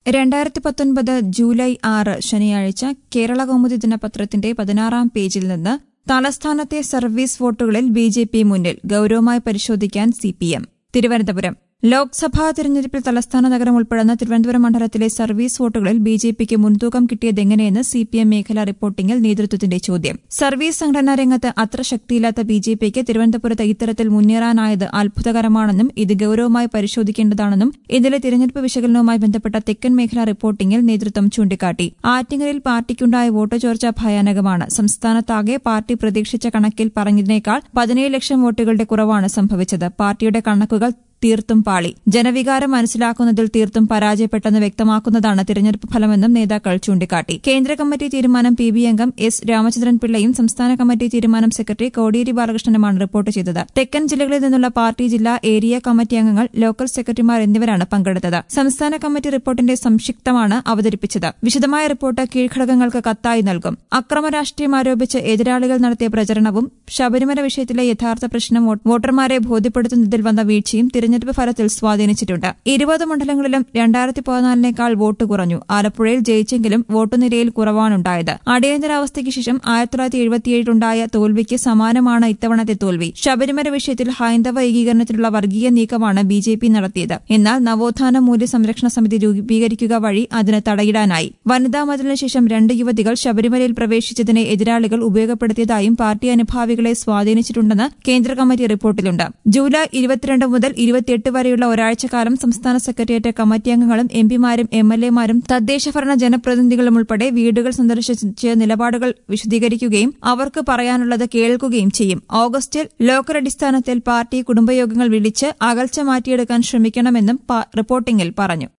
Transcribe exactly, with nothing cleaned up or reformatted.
രണ്ടായിരത്തി പത്തൊൻപത് ജൂലൈ ആറ് ശനിയാഴ്ച കേരളകൗമുദി ദിനപത്രത്തിന്റെ പതിനാറാം പേജിൽ നിന്ന് തലസ്ഥാനത്തെ സർവീസ് വോട്ടുകളിൽ ബി ജെ പി മുന്നിൽ ഗൌരവമായി പരിശോധിക്കാൻ C P M. Thiruvananthapuram Lok Sabha തെരഞ്ഞെടുപ്പിൽ തലസ്ഥാന നഗരം ഉൾപ്പെടുന്ന തിരുവനന്തപുരം മണ്ഡലത്തിലെ സർവീസ് വോട്ടുകളിൽ ബി ജെ പിക്ക് മുൻതൂക്കം കിട്ടിയതെങ്ങനെയെന്ന് സി പി എം മേഖലാ റിപ്പോർട്ടിംഗിൽ നേതൃത്വത്തിന്റെ ചോദ്യം. സർവീസ് സംഘടനാ രംഗത്ത് അത്ര ശക്തിയില്ലാത്ത ബി ജെ പിക്ക് തിരുവനന്തപുരത്ത് ഇത്തരത്തിൽ മുന്നേറാനായത് അത്ഭുതകരമാണെന്നും ഇത് ഗൌരവമായി പരിശോധിക്കേണ്ടതാണെന്നും ഇന്നലെ തിരഞ്ഞെടുപ്പ് വിശകലനവുമായി ബന്ധപ്പെട്ട തെക്കൻ മേഖലാ റിപ്പോർട്ടിംഗിൽ നേതൃത്വം ചൂണ്ടിക്കാട്ടി. ആറ്റിങ്ങലിൽ പാർട്ടിക്കുണ്ടായ വോട്ട് ചോർച്ച ഭയാനകമാണ്. സംസ്ഥാനത്താകെ പാർട്ടി പ്രതീക്ഷിച്ച കണക്കിൽ പറഞ്ഞതിനേക്കാൾ പതിനേഴ് ലക്ഷം വോട്ടുകളുടെ കുറവാണ് സംഭവിച്ചത്. പാർട്ടിയുടെ കണക്കുകൾ തീർത്തും പാളി. ജനവികാരം മനസ്സിലാക്കുന്നതിൽ തീർത്തും പരാജയപ്പെട്ടെന്ന് വ്യക്തമാക്കുന്നതാണ് തിരഞ്ഞെടുപ്പ് ഫലമെന്നും നേതാക്കൾ ചൂണ്ടിക്കാട്ടി. കേന്ദ്ര കമ്മിറ്റി തീരുമാനം പി ബി അംഗം എസ് രാമചന്ദ്രൻ പിള്ളയും സംസ്ഥാന കമ്മിറ്റി തീരുമാനം സെക്രട്ടറി കോടിയേരി ബാലകൃഷ്ണനുമാണ് റിപ്പോർട്ട് ചെയ്തത്. തെക്കൻ ജില്ലകളിൽ നിന്നുള്ള പാർട്ടി ജില്ലാ ഏരിയ കമ്മിറ്റി അംഗങ്ങൾ, ലോക്കൽ സെക്രട്ടറിമാർ എന്നിവരാണ് പങ്കെടുത്തത്. സംസ്ഥാന കമ്മിറ്റി റിപ്പോർട്ടിന്റെ സംക്ഷിപ്തമാണ് അവതരിപ്പിച്ചത്. വിശദമായ റിപ്പോർട്ട് കീഴ്ഘടകങ്ങൾക്ക് കത്തായി നൽകും. അക്രമ രാഷ്ട്രീയം ആരോപിച്ച് എതിരാളികൾ നടത്തിയ പ്രചരണവും ശബരിമല വിഷയത്തിലെ യഥാർത്ഥ പ്രശ്നം വോട്ടർമാരെ ബോധ്യപ്പെടുത്തുന്നതിൽ വന്ന വീഴ്ചയും തിരഞ്ഞെടുപ്പ് ഫലത്തിൽ സ്വാധീനിച്ചിട്ടുണ്ട്. ഇരുപത് മണ്ഡലങ്ങളിലും രണ്ടായിരത്തി പതിനാലിനേക്കാൾ വോട്ട് കുറഞ്ഞു. ആലപ്പുഴയിൽ ജയിച്ചെങ്കിലും വോട്ടുനിരയിൽ കുറവാണുണ്ടായത്. അടിയന്തരാവസ്ഥയ്ക്ക് ശേഷം ആയിരത്തി തൊള്ളായിരത്തി എഴുപത്തിയേഴിലുണ്ടായ തോൽവിക്ക് സമാനമാണ് ഇത്തവണത്തെ തോൽവി. ശബരിമല വിഷയത്തിൽ ഹൈന്ദവ ഏകീകരണത്തിലുള്ള വർഗീയ നീക്കമാണ് ബി ജെ പി നടത്തിയത്. എന്നാൽ നവോത്ഥാന മൂല്യ സംരക്ഷണ സമിതി രൂപീകരിക്കുക വഴി അതിന് തടയിടാനായി. വനിതാ മതിലിന് ശേഷം രണ്ട് യുവതികൾ ശബരിമലയിൽ പ്രവേശിച്ചതിനെ എതിരാളികൾ ഉപയോഗപ്പെടുത്തിയതായും പാർട്ടി അനുഭാവികളെ സ്വാധീനിച്ചിട്ടുണ്ടെന്ന് കേന്ദ്ര കമ്മിറ്റി റിപ്പോർട്ടിലുണ്ട്. ജൂലൈ ഇരുപത്തിരണ്ട് മുതൽ ഇരുപത്തിയെട്ട് വരെയുള്ള ഒരാഴ്ചക്കാലം സംസ്ഥാന സെക്രട്ടേറിയറ്റ് കമ്മിറ്റി അംഗങ്ങളും എംപിമാരും എം എൽ എമാരും തദ്ദേശഭരണ ജനപ്രതിനിധികളും ഉൾപ്പെടെ വീടുകൾ സന്ദർശിച്ച് നിലപാടുകൾ വിശദീകരിക്കുകയും അവർക്ക് പറയാനുള്ളത് കേൾക്കുകയും ചെയ്യും. ഓഗസ്റ്റിൽ ലോക്കൽ അടിസ്ഥാനത്തിൽ പാർട്ടി കുടുംബയോഗങ്ങൾ വിളിച്ച് അകൽച്ച മാറ്റിയെടുക്കാൻ ശ്രമിക്കണമെന്നും റിപ്പോർട്ടിംഗിൽ പറഞ്ഞു.